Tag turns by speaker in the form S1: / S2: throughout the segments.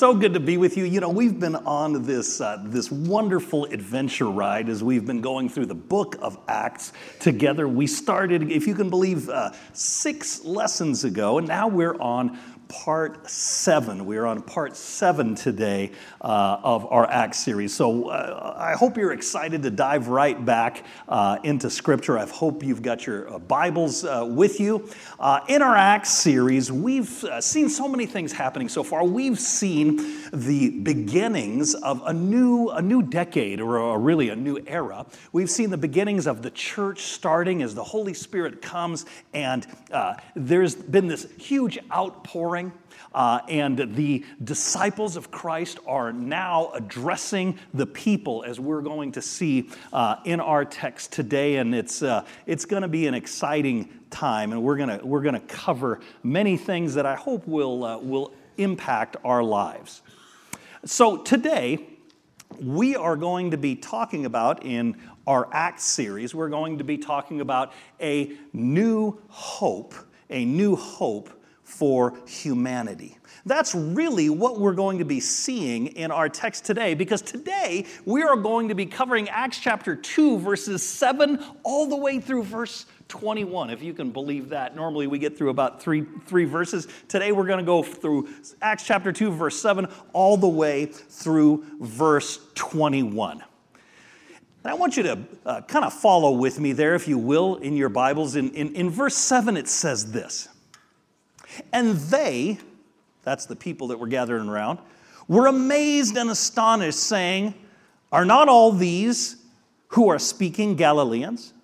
S1: so good to be with you. You know, we've been on this wonderful adventure ride as we've been going through the book of Acts together. We started, if you can believe, 6 lessons ago, and now we're on part 7. We're on part 7 today of our Acts series. So I hope you're excited to dive right back into Scripture. I hope you've got your Bibles with you. In our Acts series, we've seen so many things happening so far. We've seen the beginnings of a new decade, or really a new era. We've seen the beginnings of the church starting as the Holy Spirit comes, and there's been this huge outpouring. And the disciples of Christ are now addressing the people, as we're going to see in our text today. And it's going to be an exciting time, and we're going to cover many things that I hope will impact our lives. So today we are going to be talking about, in our Acts series, we're going to be talking about a new hope for humanity. That's really what we're going to be seeing in our text today, because today we are going to be covering Acts chapter 2, verses 7 all the way through verse 21, if you can believe that. Normally we get through about three verses. Today we're going to go through Acts chapter 2, verse 7, all the way through verse 21. And I want you to kind of follow with me there, if you will, in your Bibles. In verse 7 it says this: "And they," that's the people that were gathering around, "were amazed and astonished, saying, 'Are not all these who are speaking Galileans?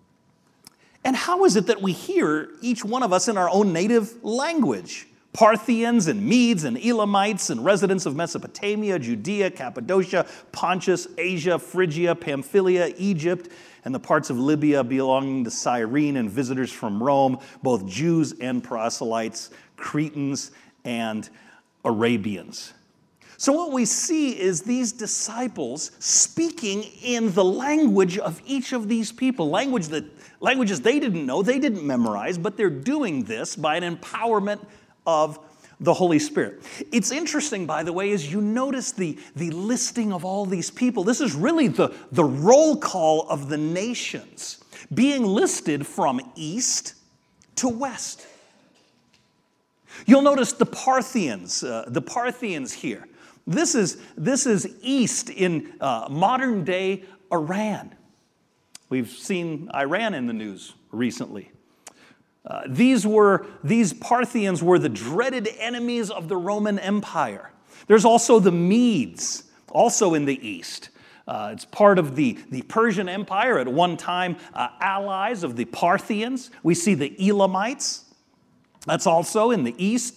S1: And how is it that we hear, each one of us, in our own native language? Parthians and Medes and Elamites and residents of Mesopotamia, Judea, Cappadocia, Pontus, Asia, Phrygia, Pamphylia, Egypt, and the parts of Libya belonging to Cyrene, and visitors from Rome, both Jews and proselytes, Cretans and Arabians.'" So what we see is these disciples speaking in the language of each of these people, languages they didn't know, they didn't memorize, but they're doing this by an empowerment of the Holy Spirit. It's interesting, by the way, as you notice the listing of all these people. This is really the roll call of the nations being listed from east to west. You'll notice the Parthians here. This is east in modern day Iran. We've seen Iran in the news recently. These Parthians were the dreaded enemies of the Roman Empire. There's also the Medes, also in the east. It's part of the Persian Empire, at one time allies of the Parthians. We see the Elamites. That's also in the east,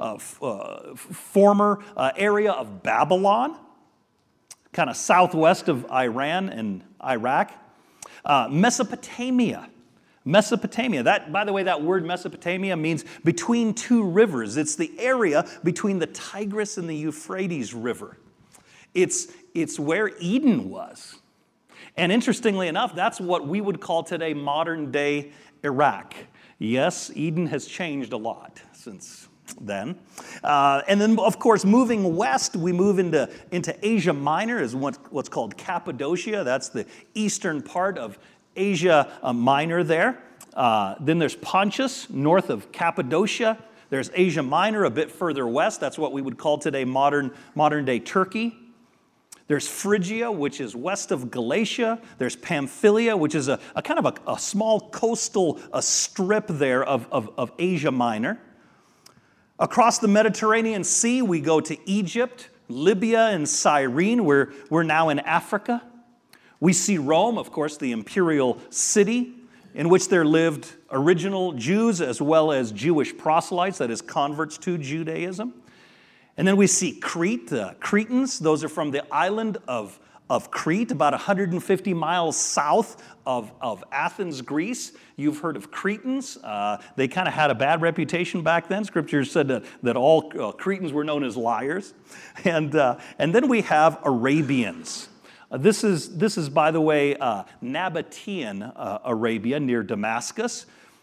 S1: former area of Babylon, kind of southwest of Iran and Iraq. Mesopotamia. That, by the way, that word Mesopotamia means between two rivers. It's the area between the Tigris and the Euphrates River. It's where Eden was. And interestingly enough, that's what we would call today modern day Iraq. Yes, Eden has changed a lot since then. And then, of course, moving west, we move into Asia Minor, is what's called Cappadocia. That's the eastern part of Asia Minor there. Then there's Pontus, north of Cappadocia. There's Asia Minor a bit further west. That's what we would call today modern day Turkey. There's Phrygia, which is west of Galatia. There's Pamphylia, which is a kind of a small coastal strip there of Asia Minor. Across the Mediterranean Sea, we go to Egypt, Libya, and Cyrene. We're now in Africa. We see Rome, of course, the imperial city, in which there lived original Jews as well as Jewish proselytes, that is, converts to Judaism. And then we see Crete, Cretans. Those are from the island of Crete, about 150 miles south of Athens, Greece. You've heard of Cretans. They kind of had a bad reputation back then. Scripture said that all Cretans were known as liars. And then we have Arabians. This is, by the way, Nabatean Arabia near Damascus.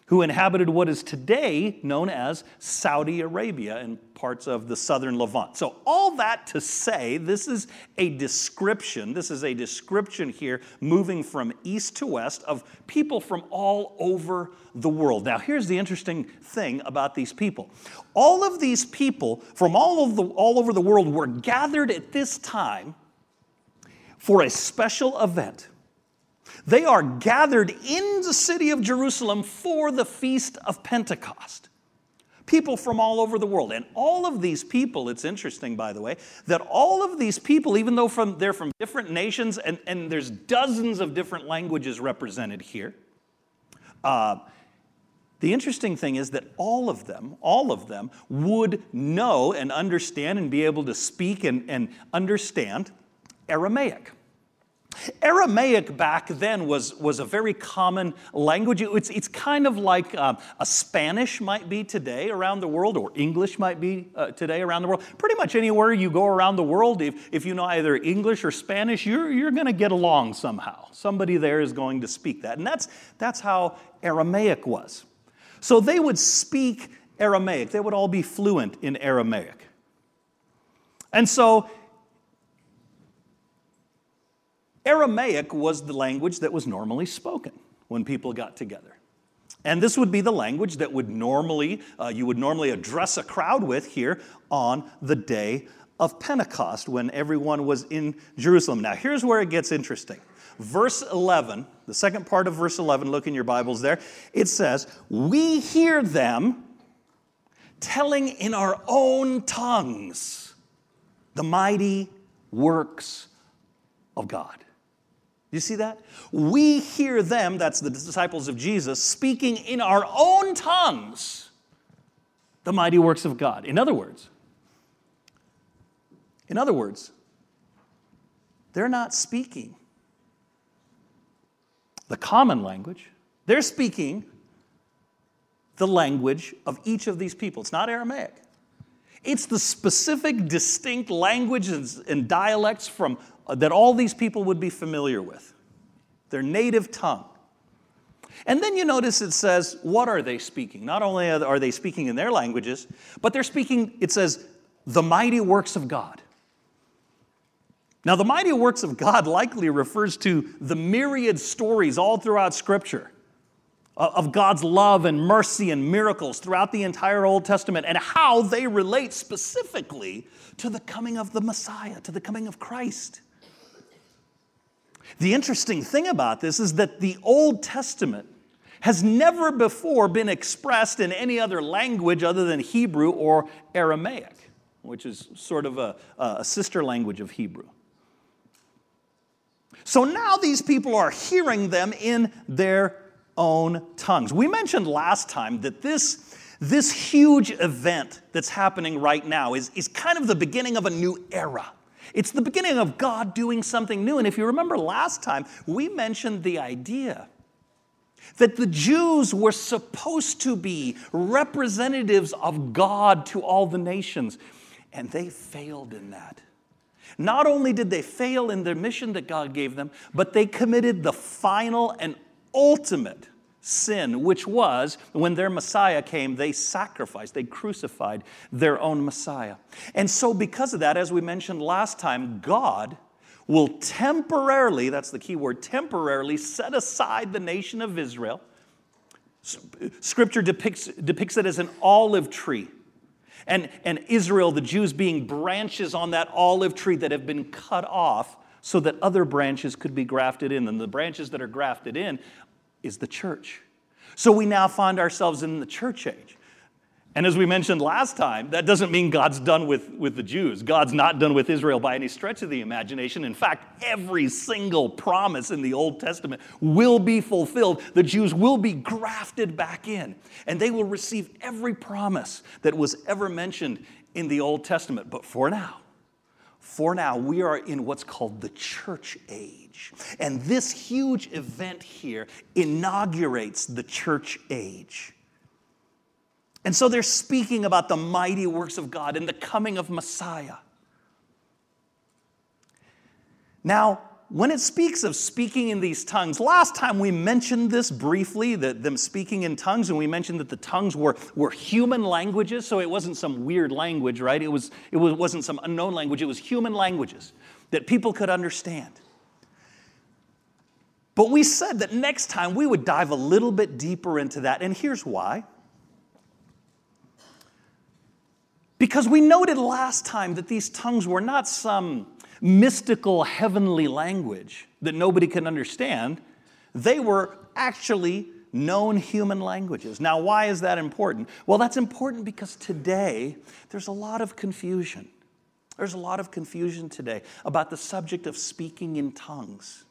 S1: who inhabited what is today known as Saudi Arabia and parts of the southern Levant. So all that to say, this is a description here moving from east to west of people from all over the world. Now here's the interesting thing about these people. All of these people from all over the world were gathered at this time for a special event. They are gathered in the city of Jerusalem for the Feast of Pentecost. People from all over the world. And all of these people, it's interesting, by the way, that all of these people, even though they're from different nations, and there's dozens of different languages represented here, the interesting thing is that all of them would know and understand and be able to speak and understand Aramaic. Aramaic back then was a very common language. It's kind of like a Spanish might be today around the world, or English might be today around the world. Pretty much anywhere you go around the world, if you know either English or Spanish, you're going to get along somehow. Somebody there is going to speak that. And that's how Aramaic was. So they would speak Aramaic. They would all be fluent in Aramaic. And so Aramaic was the language that was normally spoken when people got together. And this would be the language that would you would normally address a crowd with here on the day of Pentecost when everyone was in Jerusalem. Now here's where it gets interesting. Verse 11, the second part of verse 11, look in your Bibles there. It says, "We hear them telling in our own tongues the mighty works of God." You see that? We hear them, that's the disciples of Jesus, speaking in our own tongues the mighty works of God. In other words, they're not speaking the common language. They're speaking the language of each of these people. It's not Aramaic. It's the specific, distinct languages and dialects that all these people would be familiar with, their native tongue. And then you notice it says, what are they speaking? Not only are they speaking in their languages, but they're speaking, it says, the mighty works of God. Now, the mighty works of God likely refers to the myriad stories all throughout Scripture of God's love and mercy and miracles throughout the entire Old Testament, and how they relate specifically to the coming of the Messiah, to the coming of Christ. The interesting thing about this is that the Old Testament has never before been expressed in any other language other than Hebrew or Aramaic, which is sort of a sister language of Hebrew. So now these people are hearing them in their own tongues. We mentioned last time that this huge event that's happening right now is kind of the beginning of a new era. It's the beginning of God doing something new. And if you remember last time, we mentioned the idea that the Jews were supposed to be representatives of God to all the nations. And they failed in that. Not only did they fail in their mission that God gave them, but they committed the final and ultimate sin, which was when their Messiah came, they crucified their own Messiah. And so because of that, as we mentioned last time, God will temporarily, that's the key word, temporarily set aside the nation of Israel. Scripture depicts it as an olive tree. And Israel, the Jews, being branches on that olive tree that have been cut off so that other branches could be grafted in. And the branches that are grafted in is the church. So we now find ourselves in the church age. And as we mentioned last time, that doesn't mean God's done with the Jews. God's not done with Israel by any stretch of the imagination. In fact, every single promise in the Old Testament will be fulfilled. The Jews will be grafted back in, and they will receive every promise that was ever mentioned in the Old Testament. But for now, we are in what's called the church age. And this huge event here inaugurates the church age. And so they're speaking about the mighty works of God and the coming of Messiah. Now, when it speaks of speaking in these tongues, last time we mentioned this briefly, that them speaking in tongues, and we mentioned that the tongues were human languages, so it wasn't some weird language, right? It wasn't some unknown language, it was human languages that people could understand. But we said that next time we would dive a little bit deeper into that, and here's why. Because we noted last time that these tongues were not some mystical heavenly language that nobody can understand. They were actually known human languages. Now, why is that important? Well, that's important because today there's a lot of confusion. There's a lot of confusion today about the subject of speaking in tongues.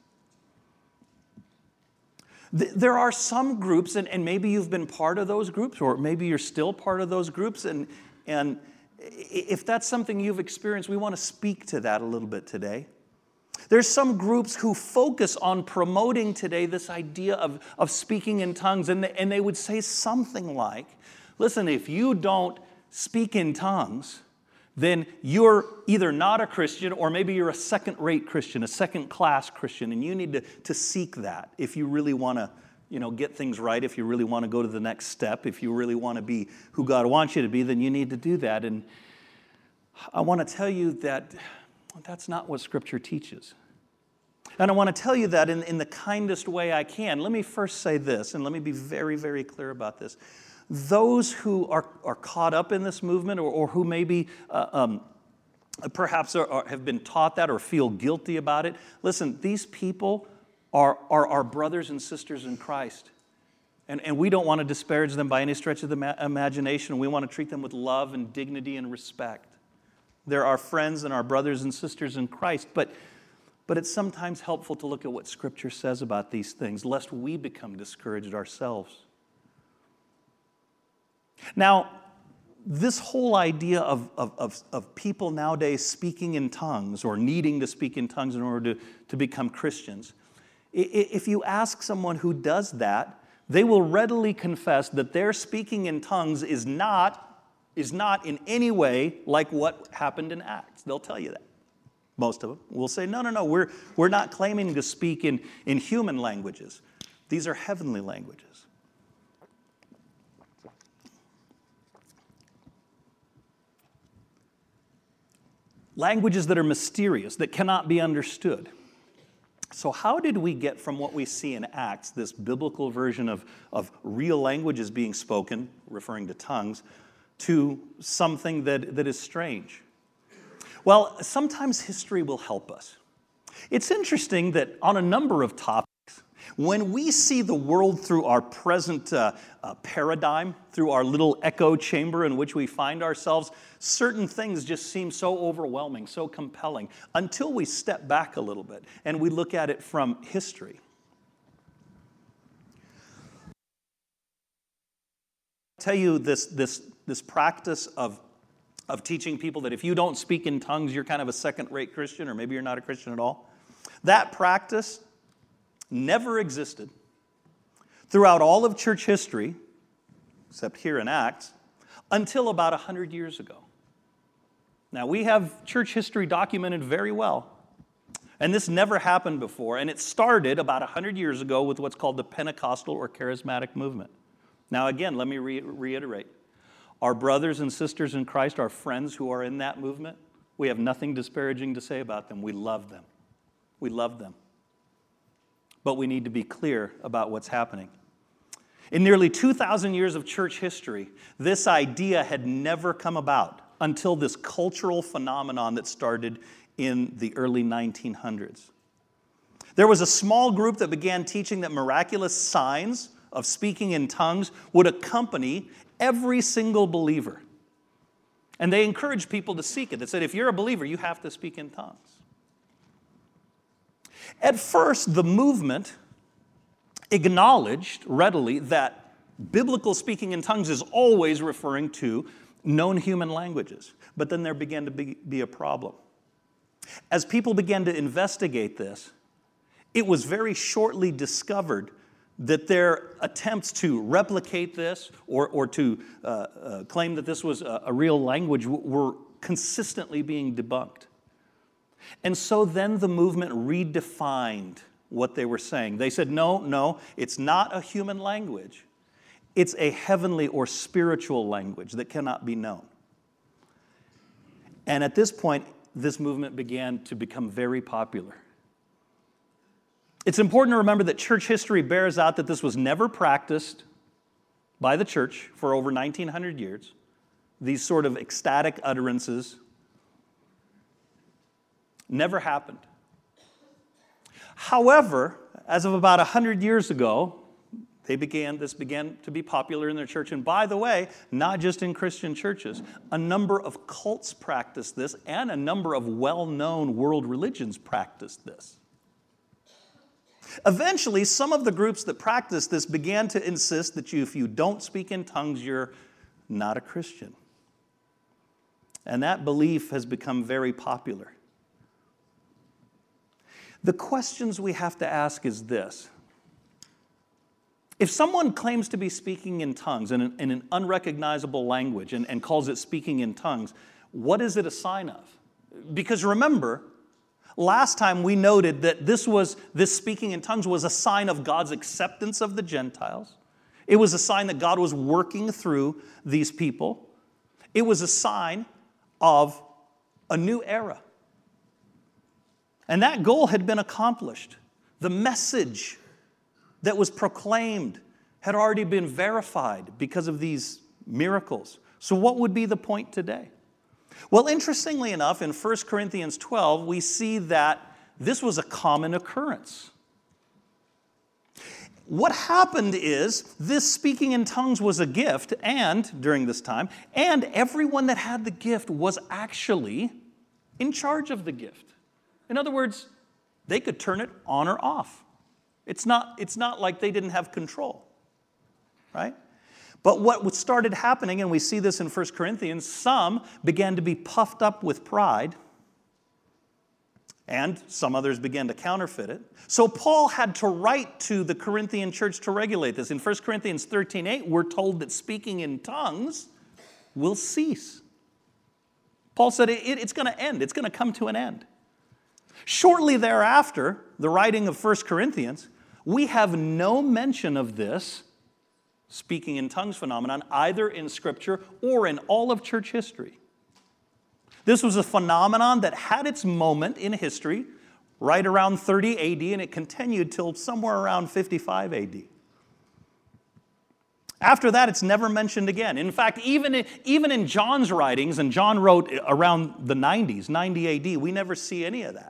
S1: There are some groups, and maybe you've been part of those groups, or maybe you're still part of those groups, and if that's something you've experienced, we want to speak to that a little bit today. There's some groups who focus on promoting today this idea of speaking in tongues, and they would say something like, listen, if you don't speak in tongues, then you're either not a Christian or maybe you're a second-rate Christian, a second-class Christian, and you need to seek that if you really want to get things right, if you really want to go to the next step, if you really want to be who God wants you to be, then you need to do that. And I want to tell you that that's not what Scripture teaches. And I want to tell you that in the kindest way I can. Let me first say this, and let me be very, very clear about this. Those who are caught up in this movement or who maybe perhaps have been taught that or feel guilty about it, listen, these people are our brothers and sisters in Christ. And we don't want to disparage them by any stretch of the imagination. We want to treat them with love and dignity and respect. They're our friends and our brothers and sisters in Christ. But it's sometimes helpful to look at what Scripture says about these things, lest we become discouraged ourselves. Now, this whole idea of people nowadays speaking in tongues or needing to speak in tongues in order to become Christians, if you ask someone who does that, they will readily confess that their speaking in tongues is not in any way like what happened in Acts. They'll tell you that. Most of them will say, no, we're not claiming to speak in human languages. These are heavenly languages. Languages that are mysterious, that cannot be understood. So how did we get from what we see in Acts, this biblical version of real languages being spoken, referring to tongues, to something that is strange? Well, sometimes history will help us. It's interesting that on a number of topics, when we see the world through our present paradigm, through our little echo chamber in which we find ourselves, certain things just seem so overwhelming, so compelling, until we step back a little bit and we look at it from history. I'll tell you this practice of teaching people that if you don't speak in tongues, you're kind of a second-rate Christian, or maybe you're not a Christian at all. That practice never existed throughout all of church history, except here in Acts, until about 100 years ago. Now, we have church history documented very well, and this never happened before, and it started about 100 years ago with what's called the Pentecostal or Charismatic movement. Now, again, let me reiterate. Our brothers and sisters in Christ, our friends who are in that movement, we have nothing disparaging to say about them. We love them. We love them. But we need to be clear about what's happening. In nearly 2,000 years of church history, this idea had never come about until this cultural phenomenon that started in the early 1900s. There was a small group that began teaching that miraculous signs of speaking in tongues would accompany every single believer. And they encouraged people to seek it. They said, if you're a believer, you have to speak in tongues. At first, the movement acknowledged readily that biblical speaking in tongues is always referring to known human languages. But then there began to be a problem. As people began to investigate this, it was very shortly discovered that their attempts to replicate this or to claim that this was a real language were consistently being debunked. And so then the movement redefined what they were saying. They said, no, it's not a human language. It's a heavenly or spiritual language that cannot be known. And at this point, this movement began to become very popular. It's important to remember that church history bears out that this was never practiced by the church for over 1900 years. These sort of ecstatic utterances never happened. However, as of about 100 years ago, this began to be popular in their church. And by the way, not just in Christian churches, a number of cults practiced this, and a number of well-known world religions practiced this. Eventually, some of the groups that practiced this began to insist that if you don't speak in tongues, you're not a Christian. And that belief has become very popular. The questions we have to ask is this. If someone claims to be speaking in tongues in an unrecognizable language and calls it speaking in tongues, what is it a sign of? Because remember, last time we noted that this speaking in tongues was a sign of God's acceptance of the Gentiles. It was a sign that God was working through these people. It was a sign of a new era. And that goal had been accomplished. The message that was proclaimed had already been verified because of these miracles. So what would be the point today? Well, interestingly enough, in 1 Corinthians 12, we see that this was a common occurrence. What happened is this speaking in tongues was a gift, and during this time, and everyone that had the gift was actually in charge of the gift. In other words, they could turn it on or off. It's not like they didn't have control, right? But what started happening, and we see this in 1 Corinthians, some began to be puffed up with pride, and some others began to counterfeit it. So Paul had to write to the Corinthian church to regulate this. In 1 Corinthians 13:8, we're told that speaking in tongues will cease. Paul said it's going to end. It's going to come to an end. Shortly thereafter, the writing of 1 Corinthians, we have no mention of this speaking in tongues phenomenon either in Scripture or in all of church history. This was a phenomenon that had its moment in history right around 30 AD, and it continued till somewhere around 55 AD. After that, it's never mentioned again. In fact, even in John's writings, and John wrote around the 90s, 90 AD, we never see any of that.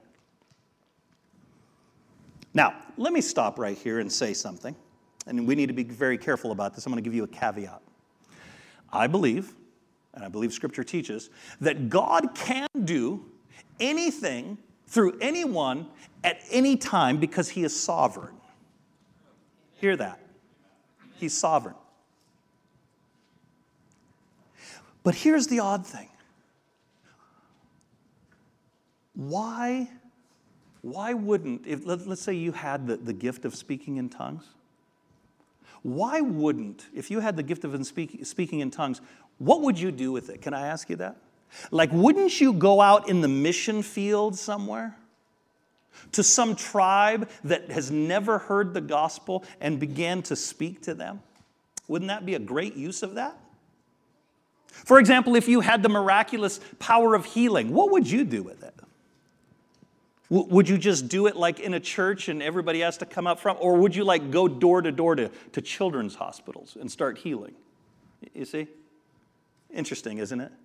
S1: Now, let me stop right here and say something, and we need to be very careful about this. I'm going to give you a caveat. I believe, and I believe Scripture teaches, that God can do anything through anyone at any time because He is sovereign. Hear that. He's sovereign. But here's the odd thing. Why wouldn't, let's say you had the gift of speaking in tongues, why wouldn't, if you had the gift of speaking in tongues, what would you do with it? Can I ask you that? Like, wouldn't you go out in the mission field somewhere to some tribe that has never heard the gospel and began to speak to them? Wouldn't that be a great use of that? For example, if you had the miraculous power of healing, what would you do with it? Would you just do it like in a church and everybody has to come up front? Or would you like go door to door to children's hospitals and start healing? You see? Interesting, isn't it?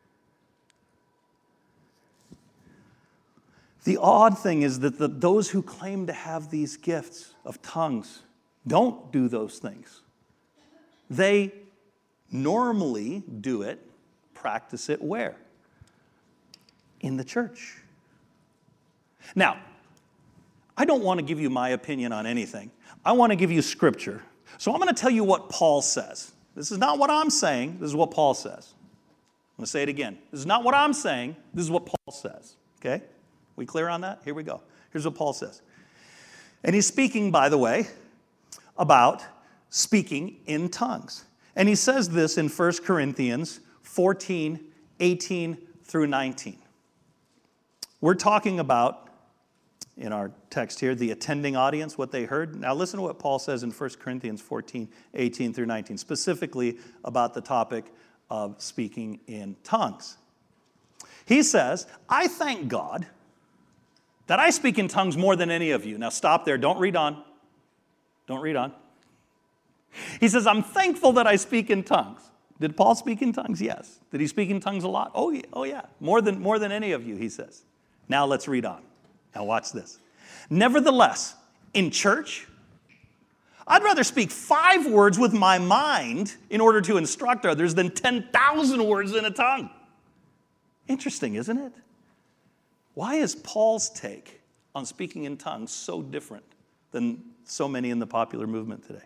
S1: The odd thing is that those who claim to have these gifts of tongues don't do those things. They normally do it, practice it where? In the church. Now, I don't want to give you my opinion on anything. I want to give you Scripture. So I'm going to tell you what Paul says. This is not what I'm saying. This is what Paul says. I'm going to say it again. This is not what I'm saying. This is what Paul says. Okay? We clear on that? Here we go. Here's what Paul says. And he's speaking, by the way, about speaking in tongues. And he says this in 1 Corinthians 14, 18 through 19. We're talking about, in our text here, the attending audience, what they heard. Now listen to what Paul says in 1 Corinthians 14, 18 through 19, specifically about the topic of speaking in tongues. He says, I thank God that I speak in tongues more than any of you. Now stop there. Don't read on. Don't read on. He says, I'm thankful that I speak in tongues. Did Paul speak in tongues? Yes. Did he speak in tongues a lot? Oh yeah. More than any of you, he says. Now let's read on. Now watch this. Nevertheless, in church, I'd rather speak 5 words with my mind in order to instruct others than 10,000 words in a tongue. Interesting, isn't it? Why is Paul's take on speaking in tongues so different than so many in the popular movement today?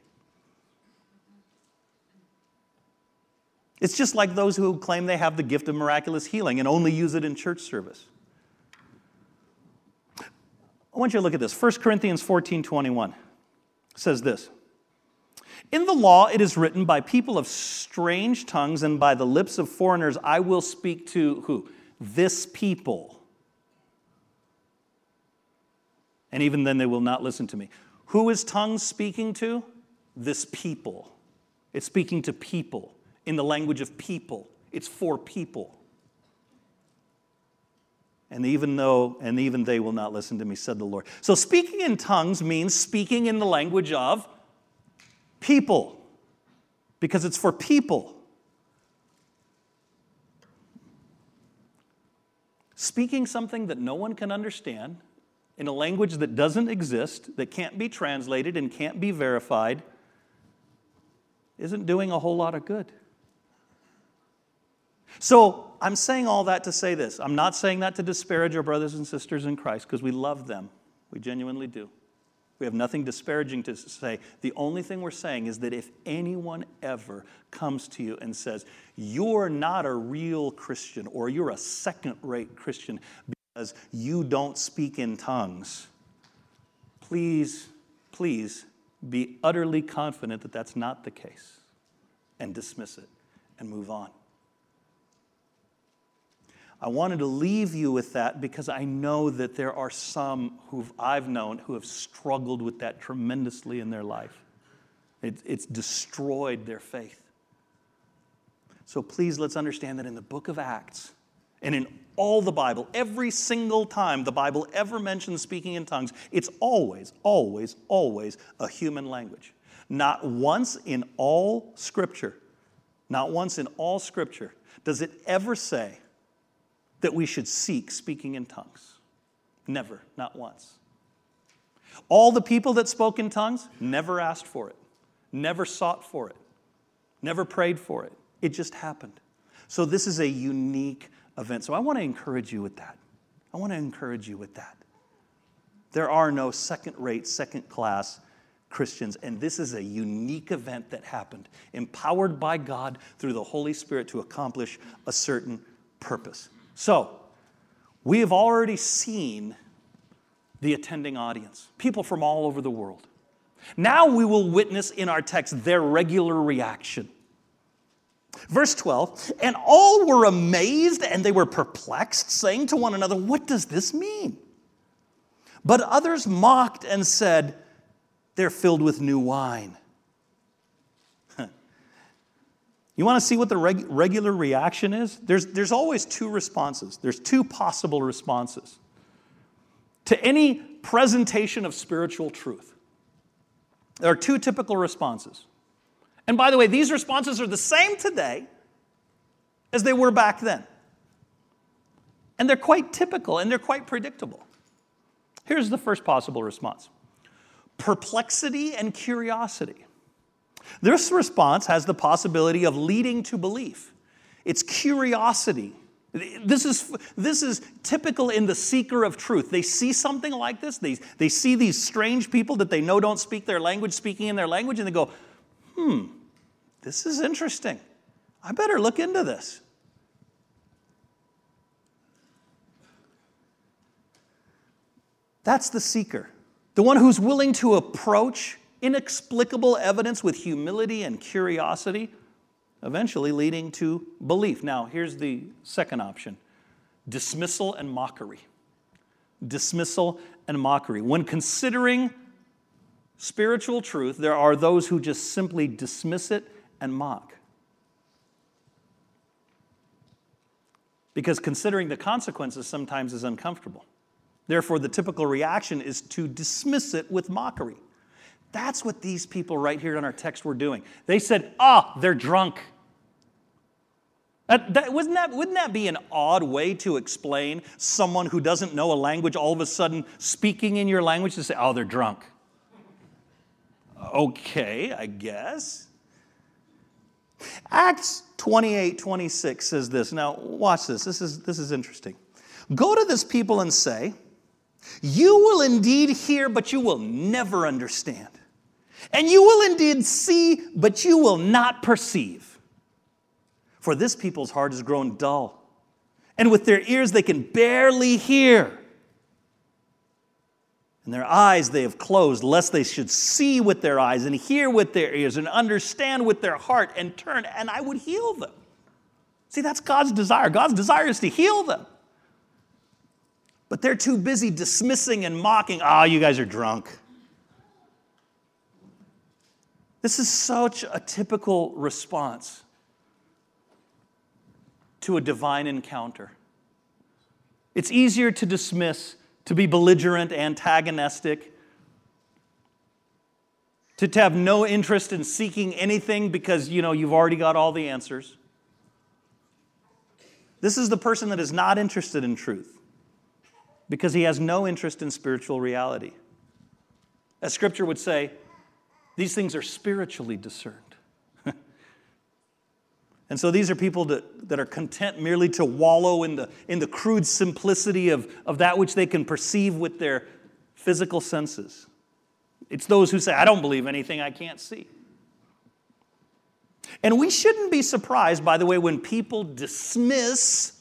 S1: It's just like those who claim they have the gift of miraculous healing and only use it in church service. I want you to look at this. 1 Corinthians 14:21 says this. In the law it is written, by people of strange tongues and by the lips of foreigners I will speak to who? This people. And even then they will not listen to me. Who is tongues speaking to? This people. It's speaking to people in the language of people. It's for people. And even they will not listen to me, said the Lord. So speaking in tongues means speaking in the language of people, because it's for people. Speaking something that no one can understand in a language that doesn't exist, that can't be translated and can't be verified, isn't doing a whole lot of good. So I'm saying all that to say this. I'm not saying that to disparage our brothers and sisters in Christ, because we love them. We genuinely do. We have nothing disparaging to say. The only thing we're saying is that if anyone ever comes to you and says, you're not a real Christian, or you're a second-rate Christian because you don't speak in tongues, please be utterly confident that that's not the case, and dismiss it and move on. I wanted to leave you with that because I know that there are some who I've known who have struggled with that tremendously in their life. It's destroyed their faith. So please, let's understand that in the book of Acts and in all the Bible, every single time the Bible ever mentions speaking in tongues, it's always, always, always a human language. Not once in all Scripture, does it ever say that we should seek speaking in tongues. Never, not once. All the people that spoke in tongues never asked for it, never sought for it, never prayed for it. It just happened. So this is a unique event. So I want to encourage you with that. There are no second-rate, second-class Christians, and this is a unique event that happened, empowered by God through the Holy Spirit to accomplish a certain purpose. So, we have already seen the attending audience, people from all over the world. Now we will witness in our text their regular reaction. Verse 12, and all were amazed and they were perplexed, saying to one another, what does this mean? But others mocked and said, they're filled with new wine. You want to see what the regular reaction is? There's always 2 responses. There's 2 possible responses to any presentation of spiritual truth. There are 2 typical responses. And by the way, these responses are the same today as they were back then. And they're quite typical and they're quite predictable. Here's the first possible response. Perplexity and curiosity. This response has the possibility of leading to belief. It's curiosity. This is typical in the seeker of truth. They see something like this. They see these strange people that they know don't speak their language, speaking in their language, and they go, this is interesting. I better look into this. That's the seeker, the one who's willing to approach inexplicable evidence with humility and curiosity, eventually leading to belief. Now, here's the second option: dismissal and mockery. dismissal, and mockery. When considering spiritual truth, there are those who just simply dismiss it and mock. Because considering the consequences sometimes is uncomfortable. Therefore, the typical reaction is to dismiss it with mockery. That's what these people right here in our text were doing. They said, they're drunk. Wouldn't that be an odd way to explain someone who doesn't know a language all of a sudden speaking in your language to say, they're drunk? Okay, I guess. Acts 28:26 says this. Now, watch this. This is interesting. Go to this people and say, you will indeed hear, but you will never understand. And you will indeed see, but you will not perceive. For this people's heart has grown dull, and with their ears they can barely hear. And their eyes they have closed, lest they should see with their eyes and hear with their ears and understand with their heart and turn, and I would heal them. See, that's God's desire. God's desire is to heal them. But they're too busy dismissing and mocking. You guys are drunk. This is such a typical response to a divine encounter. It's easier to dismiss, to be belligerent, antagonistic, to have no interest in seeking anything because, you've already got all the answers. This is the person that is not interested in truth because he has no interest in spiritual reality. As Scripture would say, these things are spiritually discerned. And so these are people that are content merely to wallow in the crude simplicity of that which they can perceive with their physical senses. It's those who say, I don't believe anything I can't see. And we shouldn't be surprised, by the way, when people dismiss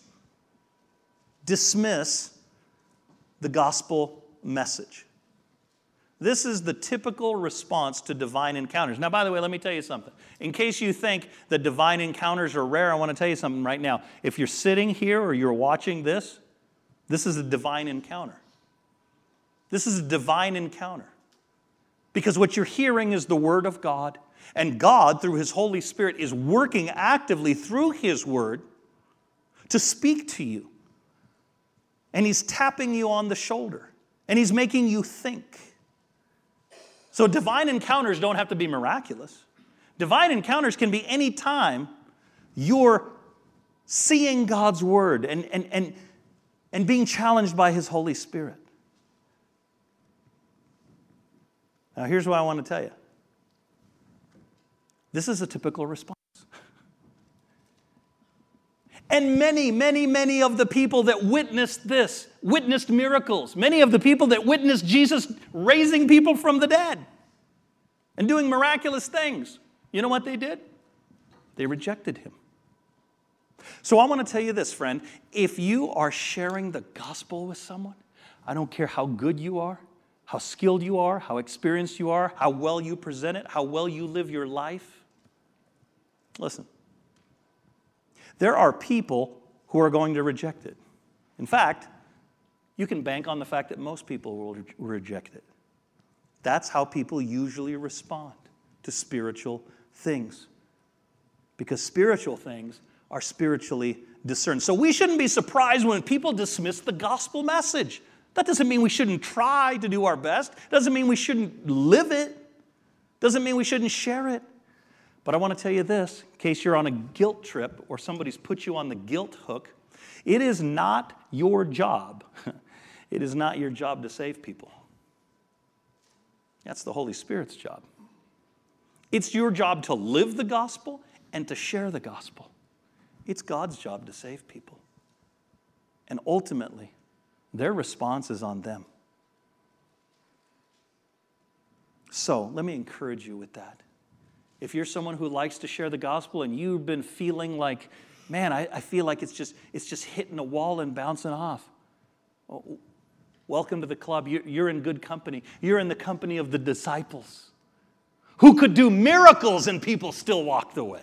S1: the gospel message. This is the typical response to divine encounters. Now, by the way, let me tell you something. In case you think that divine encounters are rare, I want to tell you something right now. If you're sitting here or you're watching this is a divine encounter. This is a divine encounter. Because what you're hearing is the Word of God, and God, through His Holy Spirit, is working actively through His Word to speak to you. And He's tapping you on the shoulder, and He's making you think. So divine encounters don't have to be miraculous. Divine encounters can be any time you're seeing God's Word and being challenged by His Holy Spirit. Now, here's what I want to tell you. This is a typical response. And many of the people that witnessed this, witnessed miracles. Many of the people that witnessed Jesus raising people from the dead and doing miraculous things. You know what they did? They rejected Him. So I want to tell you this, friend. If you are sharing the gospel with someone, I don't care how good you are, how skilled you are, how experienced you are, how well you present it, how well you live your life. Listen. There are people who are going to reject it. In fact, you can bank on the fact that most people will reject it. That's how people usually respond to spiritual things. Because spiritual things are spiritually discerned. So we shouldn't be surprised when people dismiss the gospel message. That doesn't mean we shouldn't try to do our best. Doesn't mean we shouldn't live it. Doesn't mean we shouldn't share it. But I want to tell you this, in case you're on a guilt trip or somebody's put you on the guilt hook, it is not your job. It is not your job to save people. That's the Holy Spirit's job. It's your job to live the gospel and to share the gospel. It's God's job to save people. And ultimately, their response is on them. So, let me encourage you with that. If you're someone who likes to share the gospel and you've been feeling like, man, I feel like it's just hitting a wall and bouncing off. Well, welcome to the club. You're in good company. You're in the company of the disciples who could do miracles and people still walked away.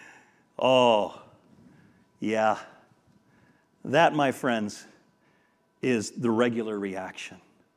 S1: Oh, yeah. That, my friends, is the regular reaction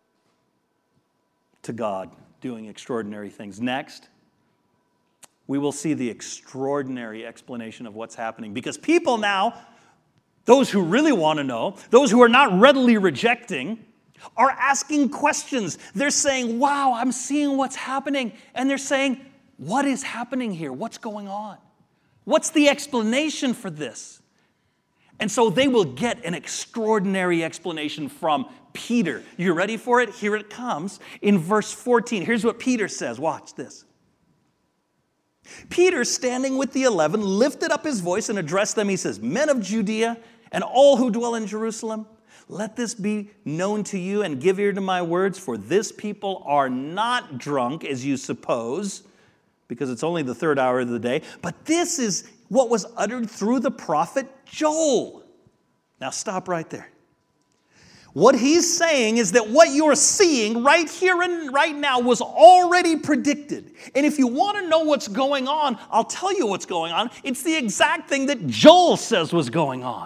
S1: to God doing extraordinary things. Next, we will see the extraordinary explanation of what's happening. Because people now, those who really want to know, those who are not readily rejecting, are asking questions. They're saying, wow, I'm seeing what's happening. And they're saying, what is happening here? What's going on? What's the explanation for this? And so they will get an extraordinary explanation from Peter. You ready for it? Here it comes in verse 14. Here's what Peter says. Watch this. Peter, standing with the 11, lifted up his voice and addressed them. He says, men of Judea and all who dwell in Jerusalem, let this be known to you and give ear to my words, for this people are not drunk, as you suppose, because it's only the third hour of the day, but this is what was uttered through the prophet Joel. Now stop right there. What he's saying is that what you're seeing right here and right now was already predicted. And if you want to know what's going on, I'll tell you what's going on. It's the exact thing that Joel says was going on.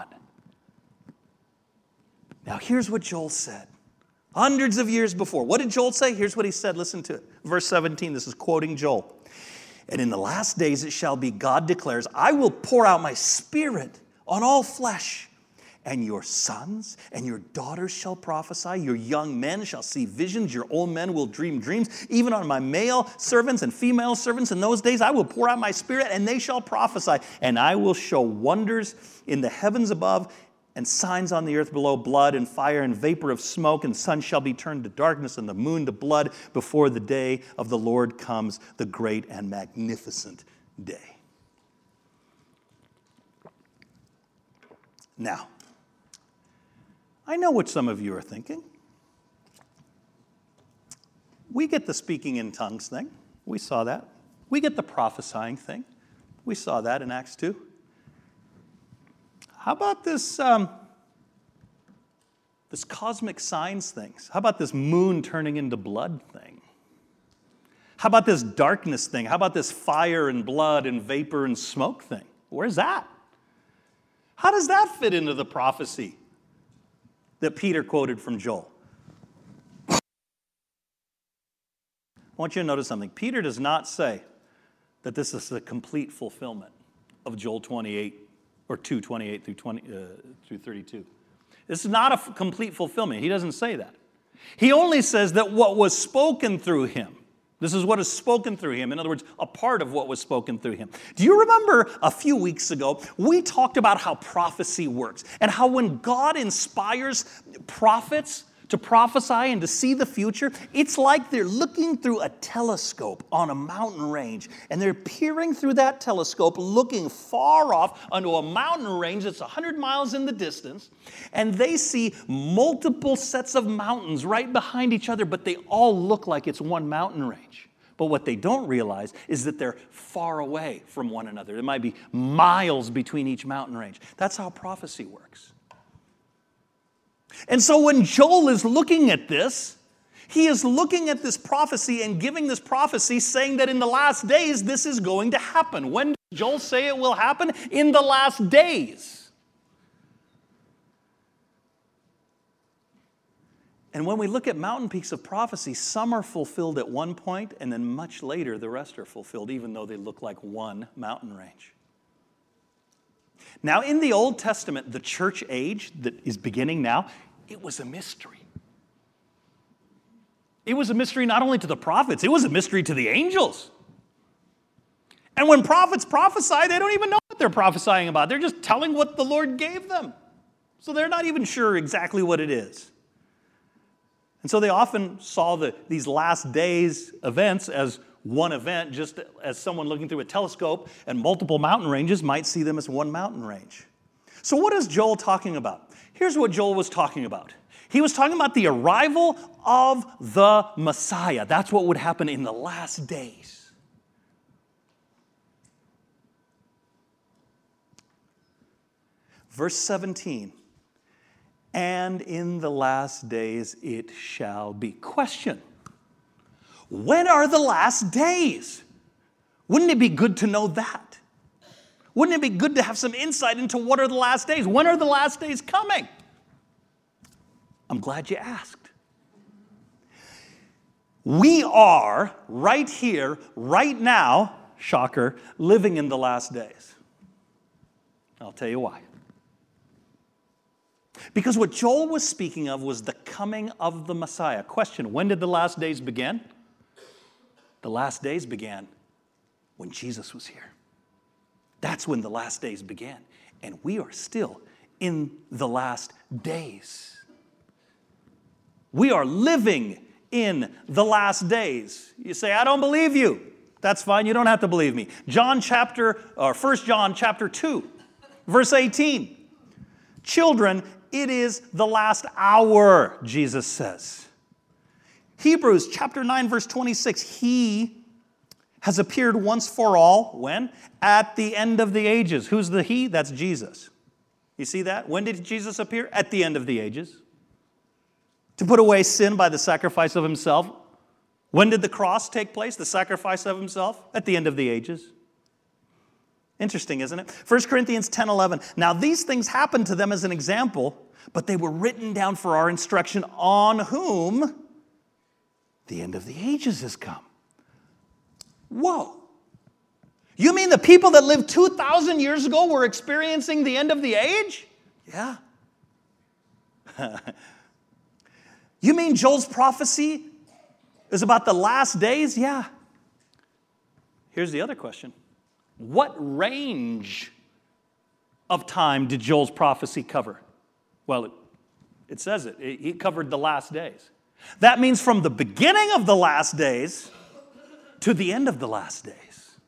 S1: Now here's what Joel said. Hundreds of years before. What did Joel say? Here's what he said. Listen to it. Verse 17. This is quoting Joel. And in the last days it shall be, God declares, I will pour out my spirit on all flesh. And your sons and your daughters shall prophesy. Your young men shall see visions. Your old men will dream dreams. Even on my male servants and female servants in those days, I will pour out my spirit and they shall prophesy. And I will show wonders in the heavens above and signs on the earth below, blood and fire and vapor of smoke. And the sun shall be turned to darkness and the moon to blood before the day of the Lord comes, the great and magnificent day. Now, I know what some of you are thinking. We get the speaking in tongues thing. We saw that. We get the prophesying thing. We saw that in Acts 2. How about this cosmic signs things? How about this moon turning into blood thing? How about this darkness thing? How about this fire and blood and vapor and smoke thing? Where's that? How does that fit into the prophecy that Peter quoted from Joel? I want you to notice something. Peter does not say that this is a complete fulfillment of Joel 28 or 2:28 through 32. This is not a complete fulfillment. He doesn't say that. He only says that what was spoken through him, this is what is spoken through him. In other words, a part of what was spoken through him. Do you remember a few weeks ago, we talked about how prophecy works and how when God inspires prophets to prophesy and to see the future, it's like they're looking through a telescope on a mountain range, and they're peering through that telescope, looking far off onto a mountain range that's 100 miles in the distance, and they see multiple sets of mountains right behind each other, but they all look like it's one mountain range. But what they don't realize is that they're far away from one another. There might be miles between each mountain range. That's how prophecy works. And so when Joel is looking at this, he is looking at this prophecy and giving this prophecy saying that in the last days this is going to happen. When does Joel say it will happen? In the last days. And when we look at mountain peaks of prophecy, some are fulfilled at one point and then much later the rest are fulfilled, even though they look like one mountain range. Now, in the Old Testament, the church age that is beginning now, it was a mystery. It was a mystery not only to the prophets, it was a mystery to the angels. And when prophets prophesy, they don't even know what they're prophesying about. They're just telling what the Lord gave them. So they're not even sure exactly what it is. And so they often saw these last days events as one event, just as someone looking through a telescope and multiple mountain ranges might see them as one mountain range. So what is Joel talking about? Here's what Joel was talking about. He was talking about the arrival of the Messiah. That's what would happen in the last days. Verse 17. And in the last days it shall be. Question. When are the last days? Wouldn't it be good to know that? Wouldn't it be good to have some insight into what are the last days? When are the last days coming? I'm glad you asked. We are right here, right now, shocker, living in the last days. I'll tell you why. Because what Joel was speaking of was the coming of the Messiah. Question, when did the last days begin? The last days began when Jesus was here. That's when the last days began. And we are still in the last days. We are living in the last days. You say, I don't believe you. That's fine. You don't have to believe me. 1 John chapter 2, verse 18. Children, it is the last hour, Jesus says. Hebrews chapter 9, verse 26. He has appeared once for all. When? At the end of the ages. Who's the he? That's Jesus. You see that? When did Jesus appear? At the end of the ages. To put away sin by the sacrifice of himself. When did the cross take place? The sacrifice of himself? At the end of the ages. Interesting, isn't it? 1 Corinthians 10:11. Now these things happened to them as an example, but they were written down for our instruction, on whom the end of the ages has come. Whoa. You mean the people that lived 2,000 years ago were experiencing the end of the age? Yeah. You mean Joel's prophecy is about the last days? Yeah. Here's the other question. What range of time did Joel's prophecy cover? Well, it says it. He covered the last days. That means from the beginning of the last days to the end of the last days.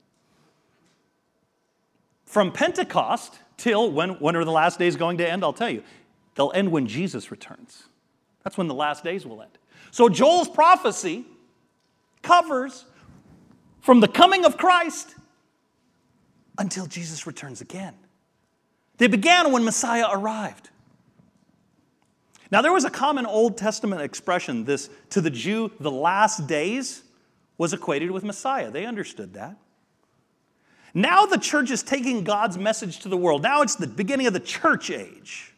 S1: From Pentecost till when are the last days going to end? I'll tell you. They'll end when Jesus returns. That's when the last days will end. So Joel's prophecy covers from the coming of Christ until Jesus returns again. They began when Messiah arrived. Now, there was a common Old Testament expression, this, to the Jew, the last days was equated with Messiah. They understood that. Now the church is taking God's message to the world. Now it's the beginning of the church age.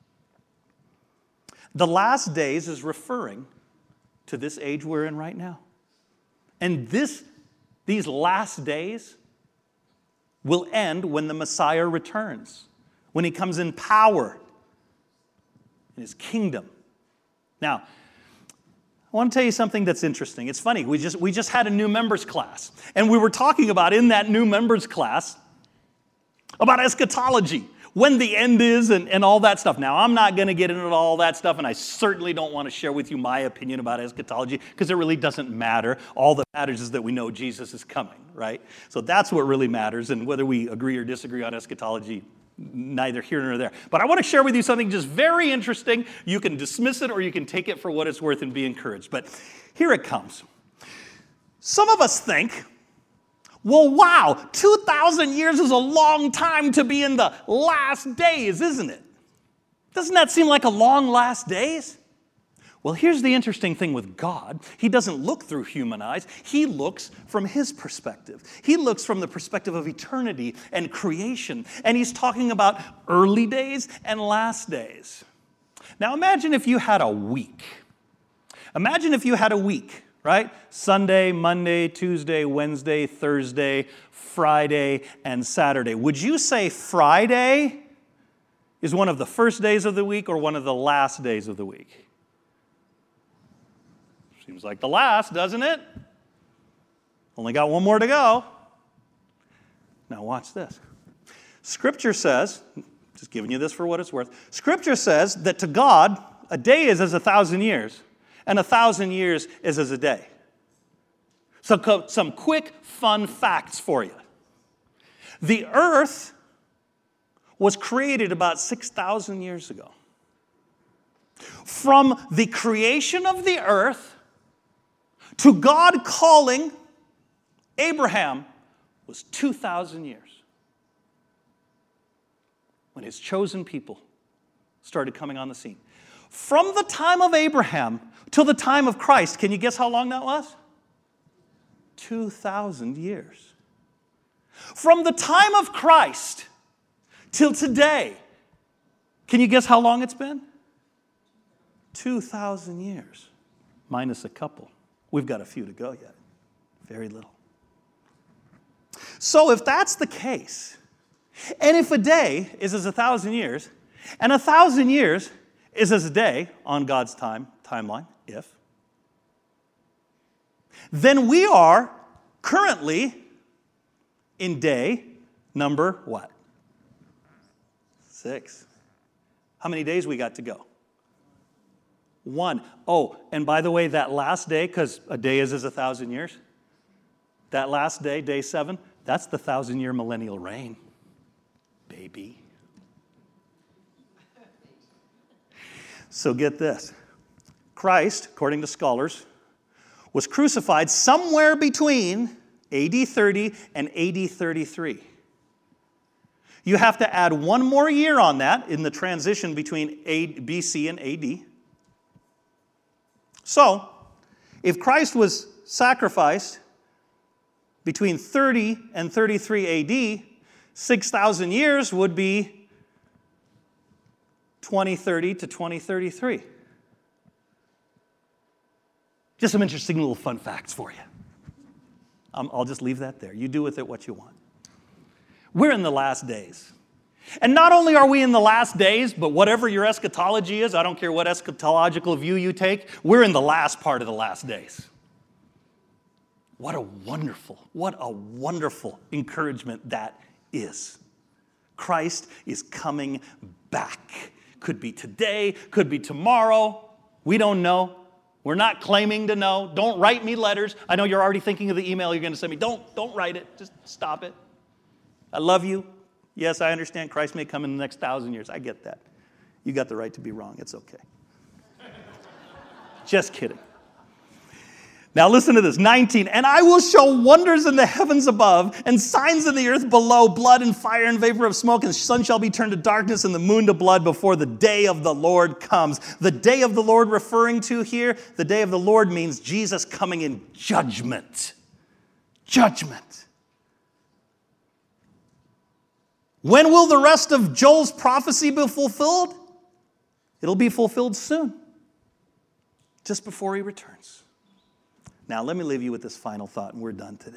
S1: The last days is referring to this age we're in right now. And these last days will end when the Messiah returns, when he comes in power in his kingdom. Now, I want to tell you something that's interesting. It's funny. We just had a new members class, and we were talking about in that new members class about eschatology, when the end is and all that stuff. Now, I'm not going to get into all that stuff, and I certainly don't want to share with you my opinion about eschatology because it really doesn't matter. All that matters is that we know Jesus is coming, right? So that's what really matters, and whether we agree or disagree on eschatology, neither here nor there. But I want to share with you something just very interesting. You can dismiss it or you can take it for what it's worth and be encouraged. But here it comes. Some of us think, well, wow, 2,000 years is a long time to be in the last days, isn't it? Doesn't that seem like a long last days? Well, here's the interesting thing with God. He doesn't look through human eyes. He looks from his perspective. He looks from the perspective of eternity and creation. And he's talking about early days and last days. Now imagine if you had a week. Imagine if you had a week, right? Sunday, Monday, Tuesday, Wednesday, Thursday, Friday, and Saturday. Would you say Friday is one of the first days of the week or one of the last days of the week? Seems like the last, doesn't it? Only got one more to go. Now watch this. Scripture says, just giving you this for what it's worth, Scripture says that to God, a day is as 1,000 years, and 1,000 years is as a day. So some quick, fun facts for you. The earth was created about 6,000 years ago. From the creation of the earth to God calling Abraham was 2,000 years. When his chosen people started coming on the scene. From the time of Abraham till the time of Christ, can you guess how long that was? 2,000 years. From the time of Christ till today, can you guess how long it's been? 2,000 years, minus a couple. We've got a few to go yet. Very little. So if that's the case, and if a day is as 1,000 years, and 1,000 years is as a day on God's timeline, then we are currently in day number what? 6. How many days we got to go? 1. Oh, and by the way, that last day, because a day is as 1,000 years, that last day, day 7, that's the 1,000-year millennial reign, baby. So get this. Christ, according to scholars, was crucified somewhere between AD 30 and AD 33. You have to add one more year on that in the transition between BC and AD. So, if Christ was sacrificed between 30 and 33 AD, 6,000 years would be 2030 to 2033. Just some interesting little fun facts for you. I'll just leave that there. You do with it what you want. We're in the last days. And not only are we in the last days, but whatever your eschatology is, I don't care what eschatological view you take, we're in the last part of the last days. What a wonderful encouragement that is. Christ is coming back. Could be today, could be tomorrow. We don't know. We're not claiming to know. Don't write me letters. I know you're already thinking of the email you're going to send me. Don't write it. Just stop it. I love you. Yes, I understand Christ may come in the next 1,000 years. I get that. You got the right to be wrong. It's okay. Just kidding. Now listen to this, 19. And I will show wonders in the heavens above and signs in the earth below, blood and fire and vapor of smoke, and the sun shall be turned to darkness and the moon to blood before the day of the Lord comes. The day of the Lord referring to here, the day of the Lord means Jesus coming in judgment. Judgment. When will the rest of Joel's prophecy be fulfilled? It'll be fulfilled soon, just before he returns. Now, let me leave you with this final thought, and we're done today.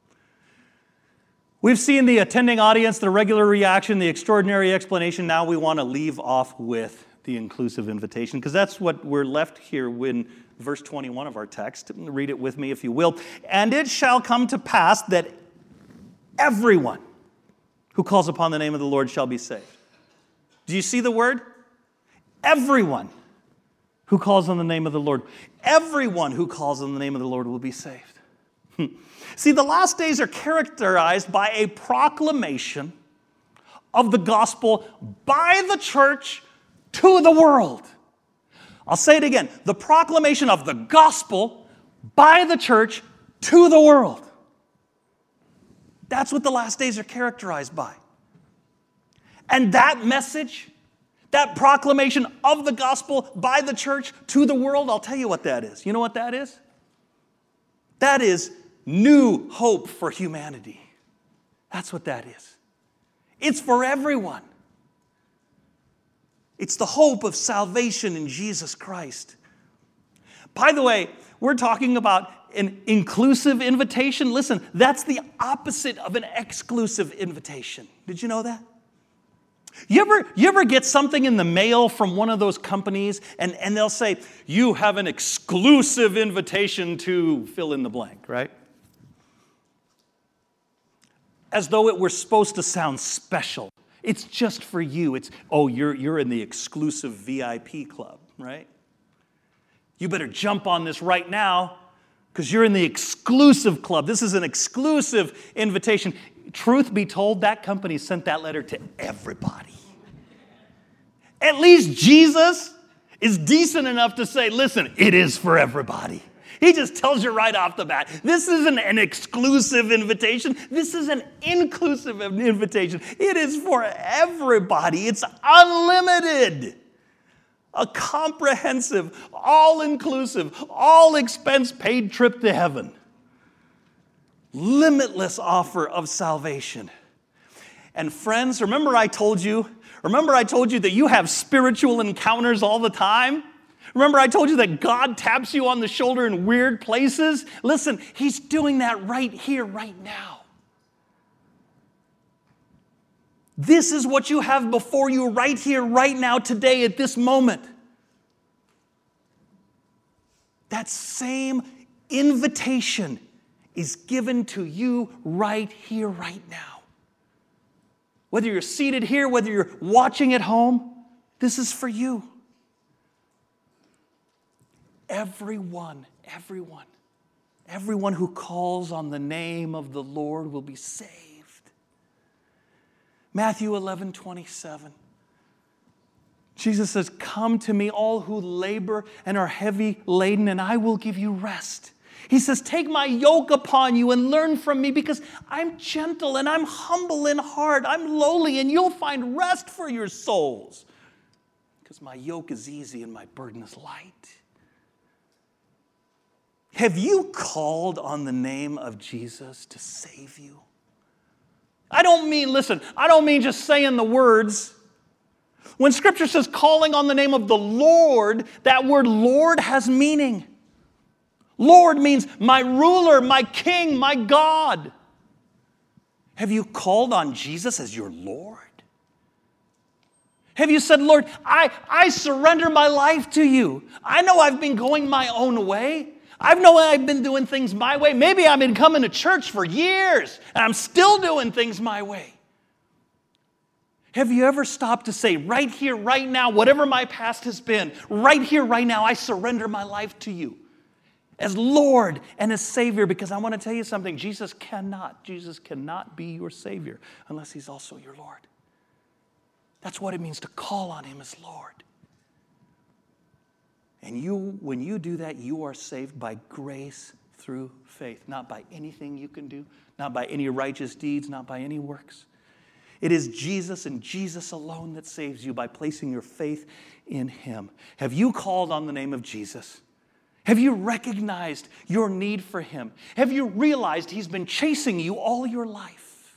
S1: We've seen the attending audience, the regular reaction, the extraordinary explanation. Now we want to leave off with the inclusive invitation, because that's what we're left here in verse 21 of our text. Read it with me, if you will. And it shall come to pass that everyone who calls upon the name of the Lord shall be saved. Do you see the word? Everyone who calls on the name of the Lord. Everyone who calls on the name of the Lord will be saved. See, the last days are characterized by a proclamation of the gospel by the church to the world. I'll say it again. The proclamation of the gospel by the church to the world. That's what the last days are characterized by. And that message, that proclamation of the gospel by the church to the world, I'll tell you what that is. You know what that is? That is new hope for humanity. That's what that is. It's for everyone. It's the hope of salvation in Jesus Christ. By the way, we're talking about an inclusive invitation. Listen, that's the opposite of an exclusive invitation. Did you know that? You ever get something in the mail from one of those companies and they'll say, you have an exclusive invitation to fill in the blank, right? As though it were supposed to sound special. It's just for you. You're in the exclusive VIP club, right? You better jump on this right now because you're in the exclusive club. This is an exclusive invitation. Truth be told, that company sent that letter to everybody. At least Jesus is decent enough to say, listen, it is for everybody. He just tells you right off the bat, this isn't an exclusive invitation. This is an inclusive invitation. It is for everybody. It's unlimited. A comprehensive, all-inclusive, all-expense-paid trip to heaven. Limitless offer of salvation. And friends, remember I told you that you have spiritual encounters all the time? Remember I told you that God taps you on the shoulder in weird places? Listen, he's doing that right here, right now. This is what you have before you right here, right now, today, at this moment. That same invitation is given to you right here, right now. Whether you're seated here, whether you're watching at home, this is for you. Everyone who calls on the name of the Lord will be saved. Matthew 11:27. Jesus says, "Come to me, all who labor and are heavy laden, and I will give you rest." He says, "Take my yoke upon you and learn from me, because I'm gentle and I'm humble in heart. I'm lowly, and you'll find rest for your souls. Because my yoke is easy and my burden is light." Have you called on the name of Jesus to save you? I don't mean just saying the words. When Scripture says calling on the name of the Lord, that word Lord has meaning. Lord means my ruler, my king, my God. Have you called on Jesus as your Lord? Have you said, "Lord, I surrender my life to you. I know I've been going my own way. I know I've been doing things my way. Maybe I've been coming to church for years and I'm still doing things my way." Have you ever stopped to say, right here, right now, whatever my past has been, right here, right now, I surrender my life to you as Lord and as Savior? Because I want to tell you something, Jesus cannot be your Savior unless he's also your Lord. That's what it means to call on him as Lord. And when you do that, you are saved by grace through faith, not by anything you can do, not by any righteous deeds, not by any works. It is Jesus and Jesus alone that saves you by placing your faith in him. Have you called on the name of Jesus? Have you recognized your need for him? Have you realized he's been chasing you all your life?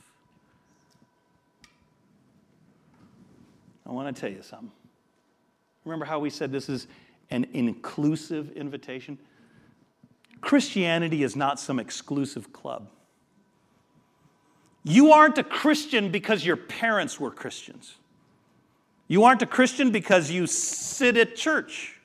S1: I want to tell you something. Remember how we said this is an inclusive invitation? Christianity is not some exclusive club. You aren't a Christian because your parents were Christians. You aren't a Christian because you sit at church.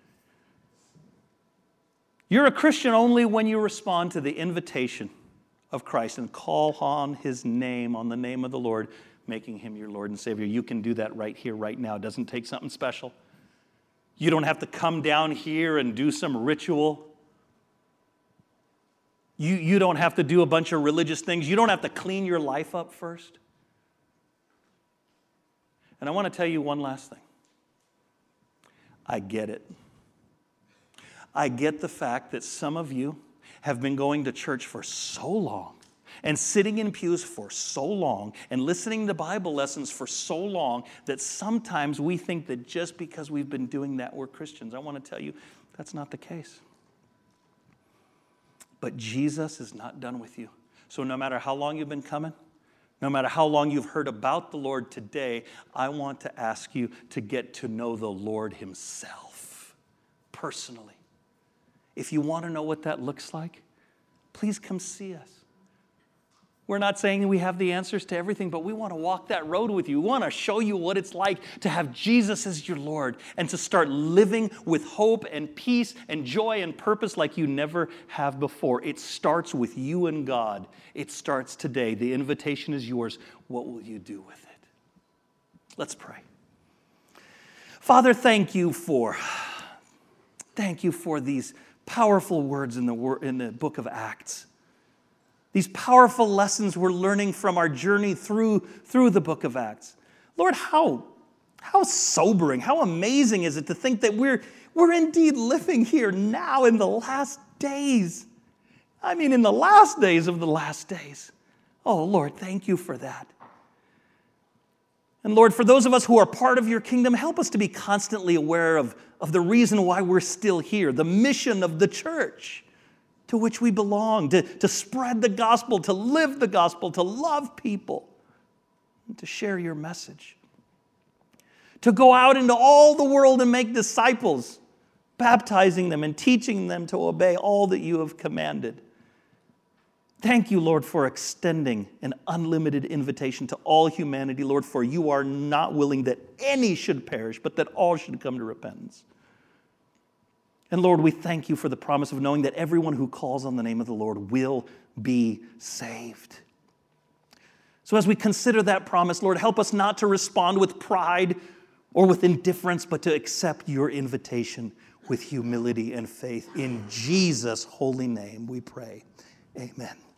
S1: You're a Christian only when you respond to the invitation of Christ and call on his name, on the name of the Lord, making him your Lord and Savior. You can do that right here, right now. It doesn't take something special. You don't have to come down here and do some ritual. You don't have to do a bunch of religious things. You don't have to clean your life up first. And I want to tell you one last thing. I get it. I get the fact that some of you have been going to church for so long and sitting in pews for so long and listening to Bible lessons for so long that sometimes we think that just because we've been doing that, we're Christians. I want to tell you, that's not the case. But Jesus is not done with you. So no matter how long you've been coming, no matter how long you've heard about the Lord today, I want to ask you to get to know the Lord himself personally. If you want to know what that looks like, please come see us. We're not saying we have the answers to everything, but we want to walk that road with you. We want to show you what it's like to have Jesus as your Lord and to start living with hope and peace and joy and purpose like you never have before. It starts with you and God. It starts today. The invitation is yours. What will you do with it? Let's pray. Father, thank you for these powerful words in the book of Acts. These powerful lessons we're learning from our journey through the book of Acts. Lord, how sobering, how amazing is it to think that we're indeed living here now in the last days. I mean, in the last days of the last days. Oh, Lord, thank you for that. And Lord, for those of us who are part of your kingdom, help us to be constantly aware of the reason why we're still here, the mission of the church to which we belong, to spread the gospel, to live the gospel, to love people, and to share your message. To go out into all the world and make disciples baptizing them and teaching them to obey all that you have commanded. Thank you, Lord, for extending an unlimited invitation to all humanity, Lord, for you are not willing that any should perish, but that all should come to repentance. And Lord, we thank you for the promise of knowing that everyone who calls on the name of the Lord will be saved. So as we consider that promise, Lord, help us not to respond with pride or with indifference, but to accept your invitation with humility and faith. In Jesus' holy name we pray. Amen.